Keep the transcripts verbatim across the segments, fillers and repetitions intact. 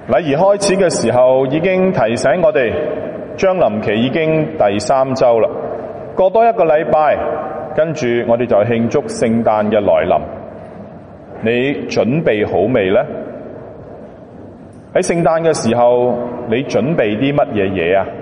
禮儀開始嘅時候已經提醒我哋，將臨期已經第三週啦，過多一個禮拜，跟住我哋就慶祝聖誕嘅來臨。你準備好未呢？喺聖誕嘅時候，你準備啲乜嘢嘢啊？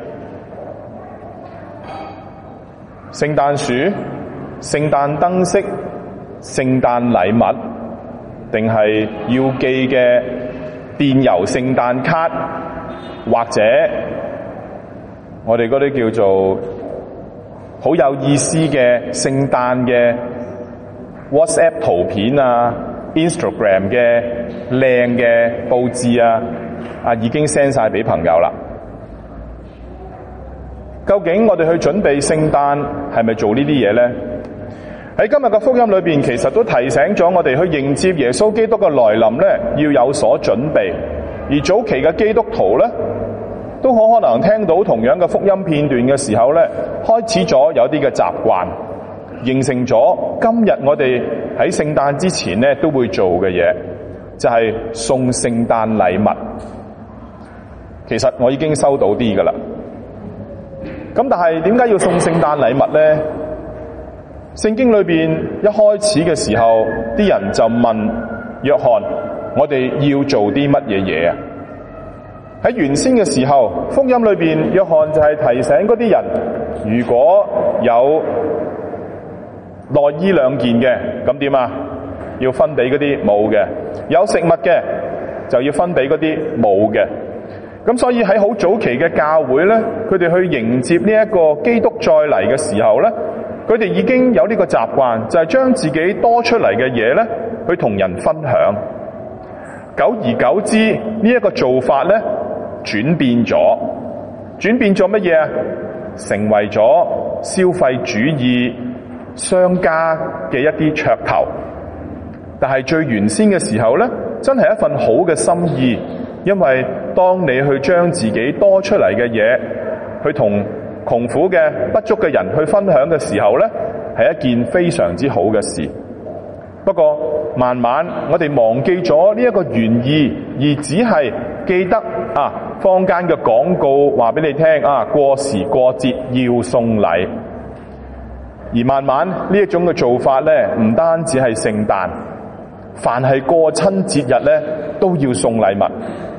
聖誕樹、聖誕燈飾、聖誕禮物，定係要寄嘅電郵聖誕卡，或者我哋嗰啲叫做好有意思嘅聖誕嘅 WhatsApp 圖片啊、Instagram 嘅靚嘅佈置啊，啊已經 send 晒俾朋友啦。究竟我哋去準備聖誕係咪做呢啲嘢呢？喺今日嘅福音裏邊，其實都提醒咗我哋去迎接耶穌基督嘅來臨咧，要有所準備。而早期嘅基督徒咧，都好可能聽到同樣嘅福音片段嘅時候咧，開始咗有啲嘅習慣，形成咗今日我哋喺聖誕之前咧都會做嘅嘢，就係送聖誕禮物。其實我已經收到啲噶啦，咁但係點解要送聖誕禮物咧？聖經裏邊一開始嘅時候，啲人就問約翰：我哋要做啲乜嘢嘢啊？喺原先嘅時候，福音裏邊約翰就係提醒嗰啲人，如果有內衣兩件嘅，咁點啊？要分俾嗰啲冇嘅；有食物嘅，就要分俾嗰啲冇嘅。咁所以喺好早期嘅教會咧，佢哋去迎接呢一個基督再嚟嘅時候咧，佢哋已經有呢個習慣，就係將自己多出嚟嘅嘢咧，去同人分享。久而久之，呢一個做法咧，轉變咗，轉變咗乜嘢啊？成為咗消費主義商家嘅一啲噱頭。但係最原先嘅時候咧，真係一份好嘅心意，因為當你去將自己多出嚟嘅嘢，去同窮苦嘅不足嘅人去分享嘅時候呢，係一件非常之好嘅事。不過慢慢我哋忘記咗呢一個原意，而只係記得啊坊間嘅廣告話俾你聽啊，過時過節要送禮。而慢慢呢一種嘅做法呢，唔單止係聖誕，凡係過親節日呢，都要送禮物。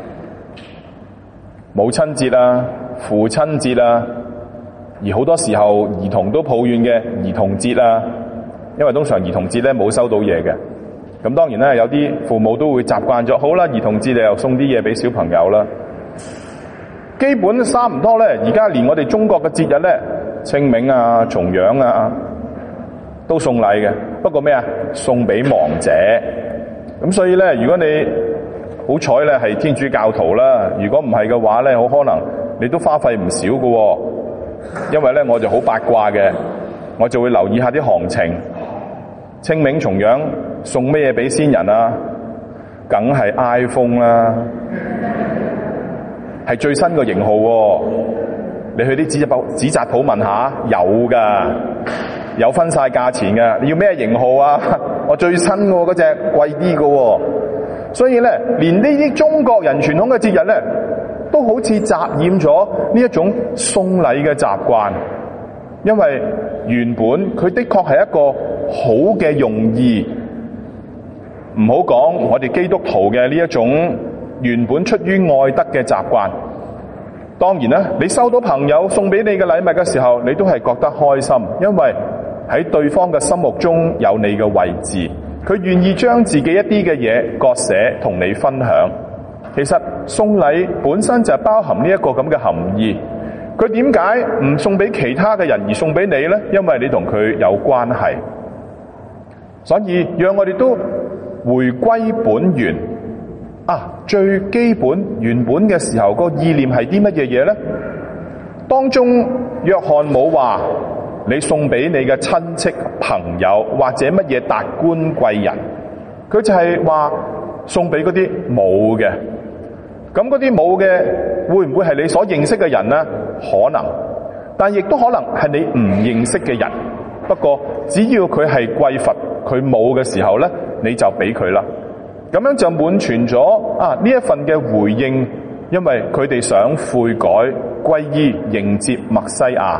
母親節啊，父親節啊，而好多時候兒童都抱怨嘅兒童節啊，因為通常兒童節咧冇收到嘢嘅。咁當然咧，有啲父母都會習慣咗，好啦，兒童節你又送啲嘢俾小朋友啦。基本差唔多咧，而家連我哋中國嘅節日咧，清明啊、重陽啊，都送禮嘅。不過咩啊？送俾亡者。咁所以咧，如果你好彩咧係天主教徒啦，如果唔係嘅話咧，好可能你都花費唔少㗎喎。因為咧我就好八卦嘅，我就會留意下啲行情。清明重陽送咩嘢俾先人啊？梗係 iPhone 啦，係最新個型號喎。你去啲紙紮鋪紙紮鋪問下，有噶，有分晒價錢噶。你要咩型號啊？我最新嘅嗰隻貴啲嘅。所以咧，連呢啲中國人傳統嘅節日咧，都好似雜染咗呢一種送禮嘅習慣。因為原本佢的確係一個好嘅用意，唔好講我哋基督徒嘅呢一種原本出於愛德嘅習慣。當然啦，你收到朋友送俾你嘅禮物嘅時候，你都係覺得開心，因為喺對方嘅心目中有你嘅位置，佢願意將自己一啲嘅嘢割捨同你分享。其實送禮本身就係包含呢一個咁嘅含義。佢點解唔送俾其他嘅人而送俾你呢？因為你同佢有關係。所以讓我哋都回歸本源啊！最基本原本嘅時候，個意念係啲乜嘢嘢呢？當中約翰冇話你送俾你嘅親戚朋友或者乜嘢達官貴人，佢就係話送俾嗰啲冇嘅。咁嗰啲冇嘅會唔會係你所認識嘅人呢？可能，但亦都可能係你唔認識嘅人。不過只要佢係匱乏，佢冇嘅時候呢，你就俾佢啦。 咁樣就滿全咗啊呢一份嘅回應，因為佢哋想悔改歸依迎接默西亞。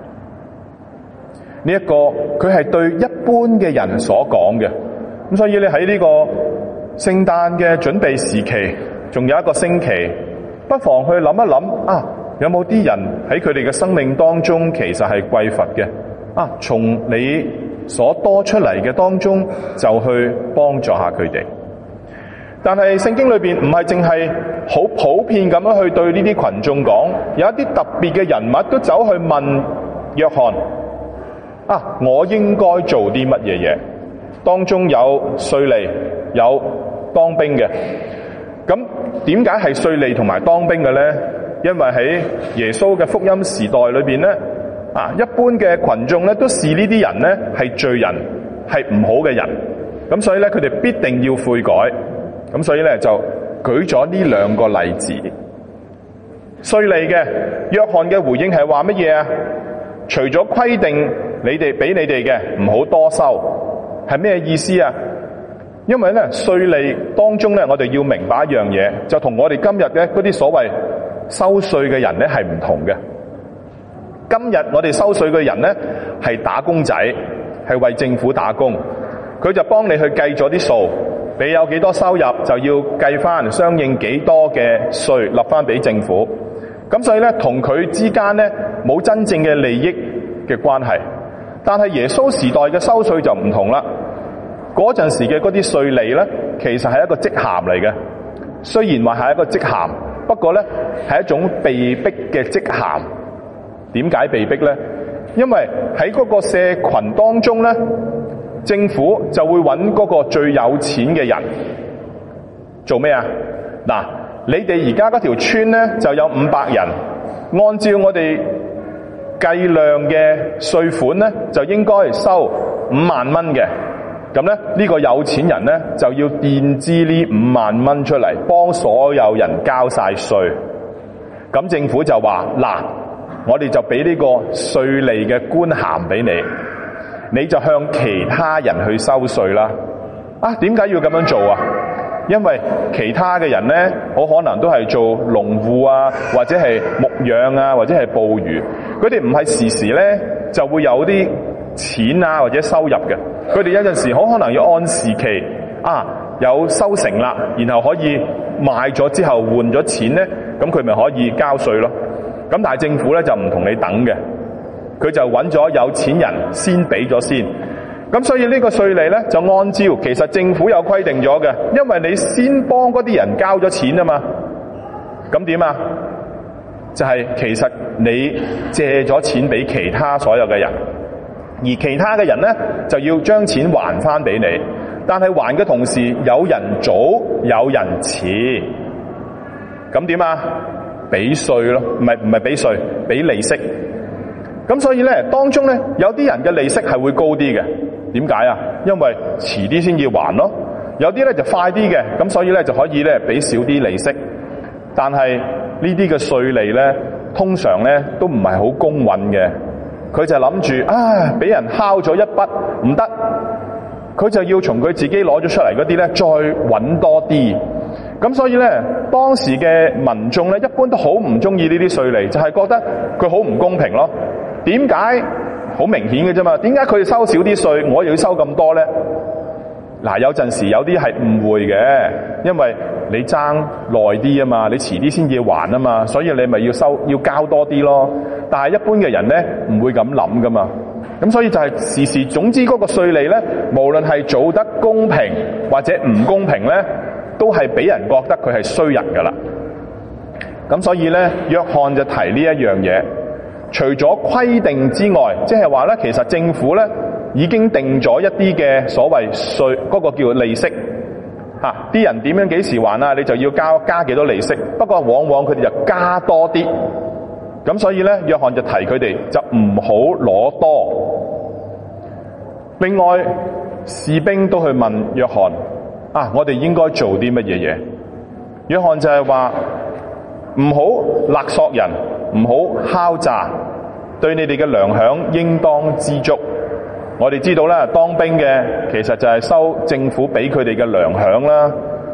呢、這、一個佢係對一般嘅人所講嘅，咁所以咧喺呢個聖誕嘅準備時期，仲有一個星期，不妨去諗一諗啊，有冇啲人喺佢哋嘅生命當中其實係匱乏嘅啊？從你所多出嚟嘅當中，就去幫助下佢哋。但係聖經裏邊唔係淨係好普遍咁樣去對呢啲群眾講，有一啲特別嘅人物都走去問約翰啊，我應該做啲乜嘢嘢？當中有稅吏，有當兵嘅。咁點解係稅吏同埋當兵嘅咧？因為喺耶穌嘅福音時代裏邊咧，啊，一般嘅群眾咧都視呢啲人咧係罪人，係唔好嘅人。咁所以咧，佢哋必定要悔改。咁所以咧就舉咗呢兩個例子。稅吏嘅約翰嘅回應係話乜嘢啊？除咗規定你哋俾你哋嘅唔好多收，係咩意思啊？因為咧稅吏當中咧，我哋要明白一樣嘢，就同我哋今日嘅嗰啲所謂收稅嘅人咧係唔同嘅。今日我哋收稅嘅人咧係打工仔，係為政府打工，佢就幫你去計咗啲數。你有幾多收入就要計翻相應幾多嘅稅立翻俾政府，咁所以咧同佢之間咧冇真正嘅利益嘅關係。但係耶穌時代嘅收稅就唔同啦，嗰陣時嘅嗰啲稅吏咧，其實係一個職銜嚟嘅。雖然話係一個職銜，不過咧係一種被逼嘅職銜。點解被逼咧？因為喺嗰個社群當中咧，政府就會揾嗰個最有錢嘅人做咩啊？嗱，你哋而家嗰條村咧就有五百人，按照我哋計量嘅稅款咧，就應該收五萬蚊嘅。咁咧呢個有錢人咧就要墊資呢五萬蚊出嚟，幫所有人交晒稅。咁政府就話嗱，我哋就俾呢個稅吏嘅官銜俾你。你就向其他人去收稅啦。啊，點解要咁樣做啊？因為其他嘅人咧，好可能都係做農戶啊，或者係牧養啊，或者係捕魚。佢哋唔係時時咧就會有啲錢啊或者收入嘅。佢哋有陣時好可能要按時期啊有收成啦，然後可以賣咗之後換咗錢咧，咁佢咪可以交稅咯。咁但係政府咧就唔同你等嘅。佢就揾咗有錢人先俾咗先，咁所以呢個稅吏咧就按照其實政府有規定咗嘅，因為你先幫嗰啲人交咗錢啊嘛，咁點啊？就係、是、其實你借咗錢俾其他所有嘅人，而其他嘅人咧就要將錢還翻俾你，但係還嘅同時有人早有人遲，咁點啊？俾稅咯，唔係唔係俾稅，俾利息。咁所以咧，當中咧有啲人嘅利息係會高啲嘅。點解啊？因為遲啲先要還咯。有啲咧就快啲嘅，咁所以咧就可以咧俾少啲利息。但係呢啲嘅稅吏咧，通常咧都唔係好公允嘅。佢就諗住啊，俾人敲咗一筆唔得，佢就要從佢自己攞咗出嚟嗰啲咧，再揾多啲。咁所以咧，當時嘅民眾咧，一般都好唔中意呢啲稅吏，就係、是、覺得佢好唔公平咯。點解？好明顯嘅啫嘛，點解佢哋收少啲稅，我又要收咁多咧？嗱，有陣時有啲係誤會嘅，因為你爭耐啲啊嘛，你遲啲先至還啊嘛，所以你咪要收要交多啲咯。但係一般嘅人咧唔會咁諗噶嘛，咁所以就係時時總之嗰個稅吏咧，無論係做得公平或者唔公平咧，都係俾人覺得佢係衰人噶啦。咁所以咧，約翰就提呢一樣嘢。除咗規定之外，即係話咧，其實政府咧已經定咗一啲嘅所謂稅，嗰個叫利息嚇。啲人點樣幾時還啊？你就要交加幾多利息。不過往往佢哋就加多啲。咁所以咧，約翰就提佢哋就唔好攞多。另外，士兵都去問約翰啊，我哋應該做啲乜嘢嘢？約翰就係話唔好勒索人。唔好敲詐，對你哋嘅糧餉應當知足。我哋知道啦，當兵嘅其實就係收政府俾佢哋嘅糧餉啦。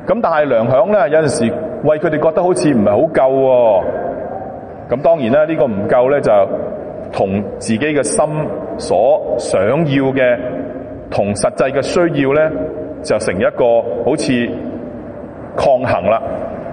咁但係糧餉咧有陣時為佢哋覺得好似唔係好夠喎。咁當然啦，呢個唔夠咧就同自己嘅心所想要嘅同實際嘅需要咧就成一個好似抗衡啦。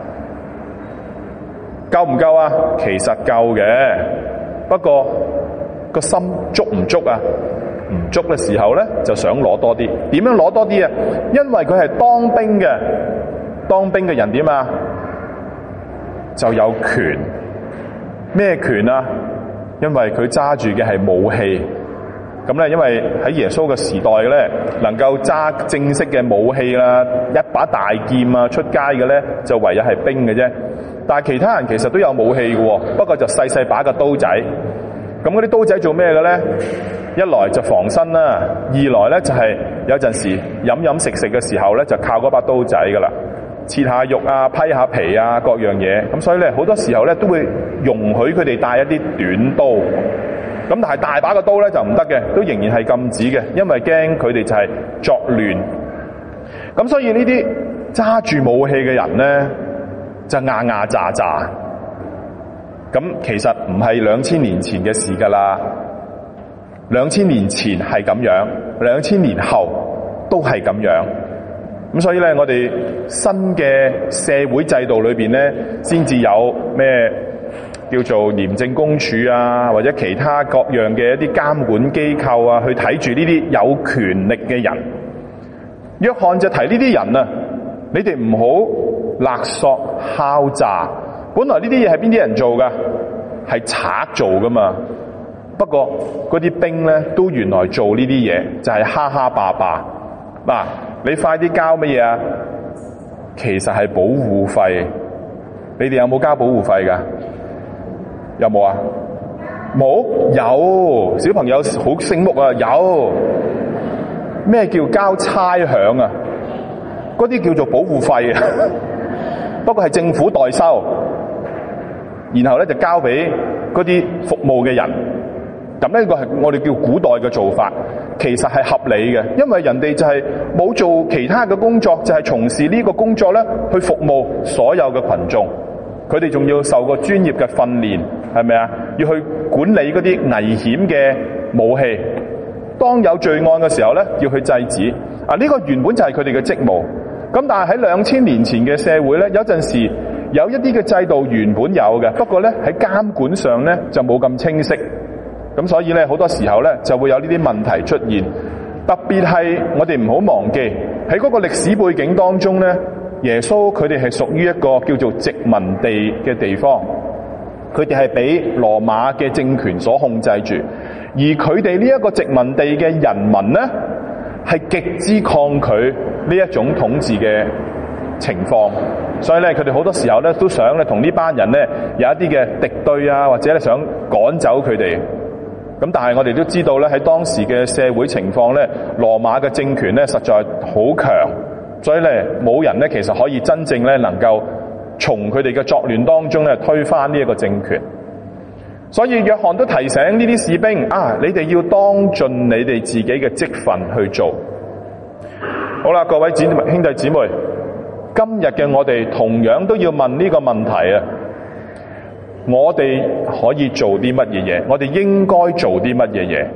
夠唔夠啊？其實夠嘅，不過個心足唔足啊？唔足嘅時候咧就想攞多啲。點樣攞多啲啊？因為佢係當兵嘅，當兵嘅人點啊？就有權。咩權啊？因為佢揸住嘅係武器。咁咧，因為喺耶穌嘅時代咧，能夠揸正式嘅武器啦，一把大劍啊，出街嘅咧，就唯有係兵嘅啫。但係其他人其實都有武器嘅，不過就細細把嘅刀仔。咁嗰啲刀仔做咩嘅咧？一來就防身啦，二來咧就係有陣時飲飲食食嘅時候咧，就靠嗰把刀仔噶啦。切下肉啊，批下皮啊，各樣嘢。咁所以咧，好多時候咧都會容許佢哋帶一啲短刀。咁但係大把嘅刀咧就唔得嘅，都仍然係禁止嘅，因為驚佢哋就係作亂。咁所以呢啲揸住武器嘅人咧，就牙牙喳喳。咁其實唔係兩千年前嘅事噶啦，兩千年前係咁樣，兩千年後都係咁樣。咁所以咧，我哋新嘅社會制度裏邊咧，先至有咩叫做廉政公署啊，或者其他各樣嘅一啲監管機構啊，去睇住呢啲有權力嘅人。約翰就提呢啲人啊，你哋唔好勒索敲詐。本來呢啲嘢係邊啲人做噶？係賊做噶嘛。不過嗰啲兵咧，都原來做呢啲嘢，就係哈哈霸霸。嗱，你快啲交乜嘢啊？其實係保護費。你哋有冇交保護費噶？有冇啊？冇？有。小朋友好醒目啊，有。咩叫交差餉啊？嗰啲叫做保護費啊。不過係政府代收，然後咧就交俾嗰啲服務嘅人。咁呢個係我哋叫古代嘅做法，其實係合理嘅，因為人哋就係冇做其他嘅工作，就係從事呢個工作咧，去服務所有嘅群眾。佢哋仲要受過專業嘅訓練，係咪啊？要去管理嗰啲危險嘅武器，當有罪案嘅時候咧，要去制止。啊，呢個原本就係佢哋嘅職務。咁但係喺兩千年前嘅社會咧，有陣時有一啲嘅制度原本有嘅，不過咧喺監管上咧就冇咁清晰。咁所以咧，好多時候咧就會有呢啲問題出現。特別係我哋唔好忘記喺嗰個歷史背景當中咧，耶穌佢哋係屬於一個叫做殖民地嘅地方，佢哋係俾羅馬嘅政權所控制住，而佢哋呢一個殖民地嘅人民咧係極之抗拒呢一種統治嘅情況，所以咧佢哋好多時候咧都想咧同呢班人咧有一啲嘅敵對啊，或者咧想趕走佢哋。咁但係我哋都知道咧，喺當時嘅社會情況咧，羅馬嘅政權咧實在好強，所以咧冇人咧其實可以真正咧能夠從佢哋嘅作亂當中咧推翻呢一個政權。所以約翰都提醒呢啲士兵啊，你哋要當盡你哋自己嘅職份去做。好啦，各位姊妹兄弟姊妹，今日嘅我哋同樣都要問呢個問題啊。我哋可以做啲乜嘢嘢？我哋應該做啲乜嘢嘢？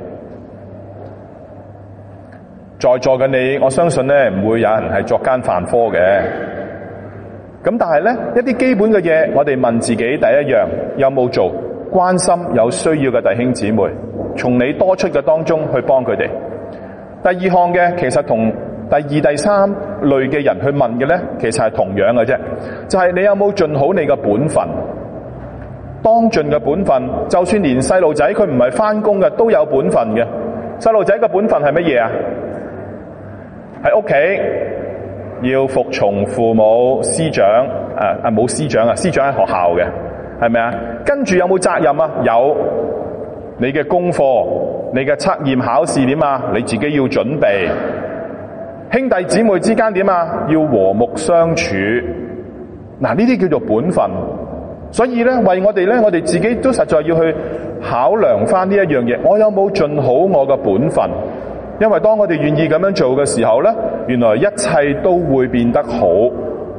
在座嘅你，我相信咧唔會有人係作奸犯科嘅。咁但係咧一啲基本嘅嘢，我哋問自己第一樣，有冇做？關心有需要嘅弟兄姊妹，從你多出嘅當中去幫佢哋。第二項嘅，其實同第二、第三類嘅人去問嘅咧，其實係同樣嘅啫，就係你有冇盡好你嘅本分？當盡嘅本分，就算連細路仔佢唔係翻工嘅都有本分嘅。細路仔嘅本分係乜嘢啊？喺屋企要服從父母師長，啊啊冇師長啊，師長喺學校嘅，係咪啊？跟住有冇責任啊？有。你嘅功課、你嘅測驗考試點啊？你自己要準備。兄弟姊妹之間點啊？要和睦相處。嗱，呢啲叫做本分。所以咧，為我哋咧，我哋自己都實在要去考量翻呢一樣嘢，我有冇盡好我嘅本分？因為當我哋願意咁樣做嘅時候咧，原來一切都會變得好。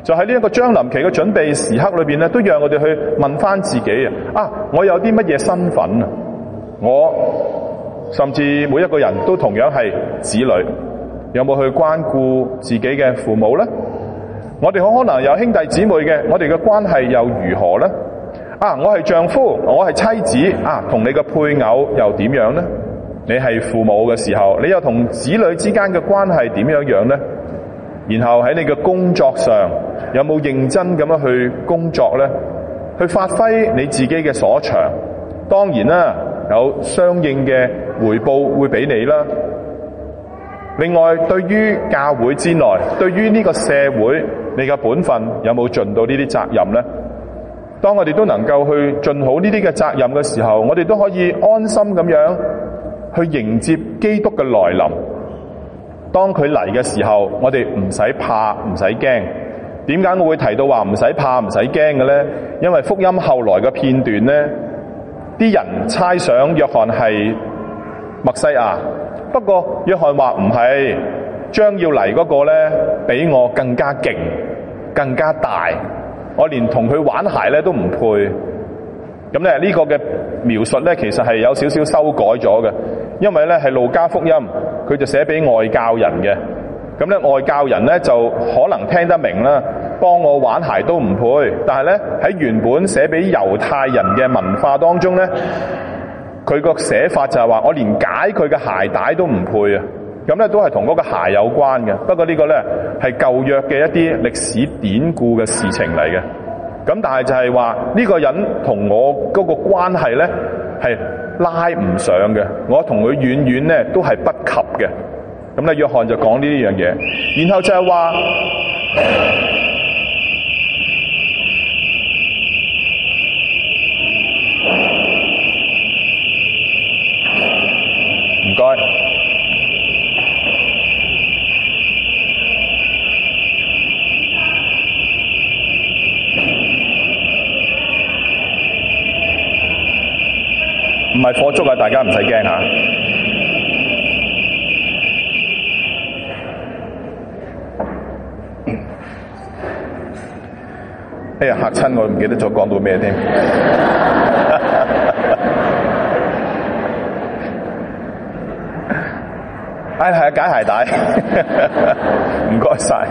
就喺呢一個將臨期嘅準備時刻裏邊咧，都讓我哋去問翻自己啊！啊，我有啲乜嘢身份啊？我甚至每一個人都同樣係子女，有冇去關顧自己嘅父母呢？我哋好可能有兄弟姊妹嘅，我哋嘅關係又如何呢？啊，我係丈夫，我係妻子，啊，同你嘅配偶又點樣呢？你係父母嘅時候，你又同子女之間嘅關係點樣樣呢？然後喺你嘅工作上，有冇認真咁樣去工作呢？去發揮你自己嘅所長，當然啦，有相應嘅回報會俾你啦。另外，對於教會之內，對於呢個社會，你嘅本分有冇盡到呢啲責任呢？當我哋都能夠去盡好呢啲嘅責任嘅時候，我哋都可以安心咁樣去迎接基督嘅來臨。當佢嚟嘅時候，我哋唔使怕，唔使驚。點解我會提到話唔使怕唔使驚嘅呢？因為福音後來嘅片段呢，啲人猜想約翰係默西亞，不過約翰話唔係，將要嚟嗰個呢，比我更加勁，更加大，我連同佢玩鞋呢都唔配。咁咧呢個嘅描述呢，其實係有少少修改咗嘅，因為呢係路加福音，佢就寫俾外教人嘅。咁咧外教人咧就可能聽得明啦，幫我玩鞋都唔配。但係咧喺原本寫俾猶太人嘅文化當中咧，佢個寫法就係話我連解佢嘅鞋帶都唔配啊。咁咧都係同嗰個鞋有關嘅。不過呢個咧係舊約嘅一啲歷史典故嘅事情嚟嘅。咁但係就係話呢個人同我嗰個關係咧係拉唔上嘅，我同佢遠遠咧都係不及嘅。咁咧約翰就講呢樣嘢，然後就係話唔該，唔係火燭啊，大家唔使驚吓。哎呀，嚇親我，唔記得咗講到咩添。哎，係啊，解鞋帶。唔該晒。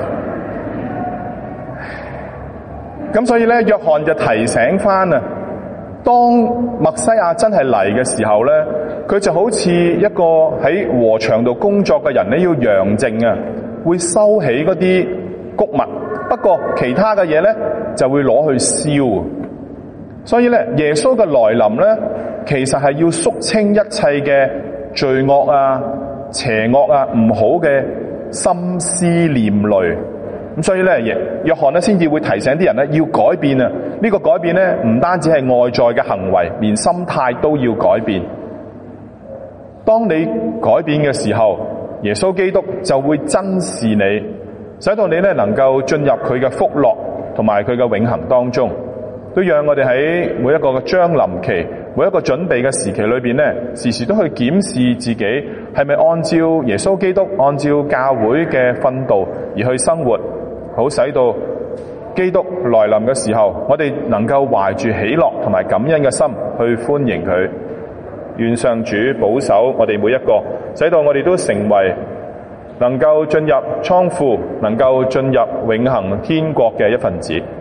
咁所以咧，約翰就提醒翻啊，當默西亞真係嚟嘅時候咧，佢就好似一個喺禾場度工作嘅人咧，要揚淨啊，會收起嗰啲穀物。不過其他嘅嘢咧就會攞去燒，所以咧耶穌嘅來臨咧，其實係要肅清一切嘅罪惡啊、邪惡啊、唔好嘅心思念慮。咁所以咧，約翰咧先至會提醒啲人咧要改變啊！呢個改變咧唔單止係外在嘅行為，連心態都要改變。當你改變嘅時候，耶穌基督就會珍視你，使到你咧能夠進入佢嘅福樂同埋佢嘅永恆當中，都讓我哋喺每一個嘅將臨期、每一個準備嘅時期裏邊咧，時時都去檢視自己係咪按照耶穌基督、按照教會嘅訓導而去生活，好使到基督來臨嘅時候，我哋能夠懷住喜樂同埋感恩嘅心去歡迎佢。願上主保守我哋每一個，使到我哋都成為能夠進入倉庫，能夠進入永恆天國嘅一份子。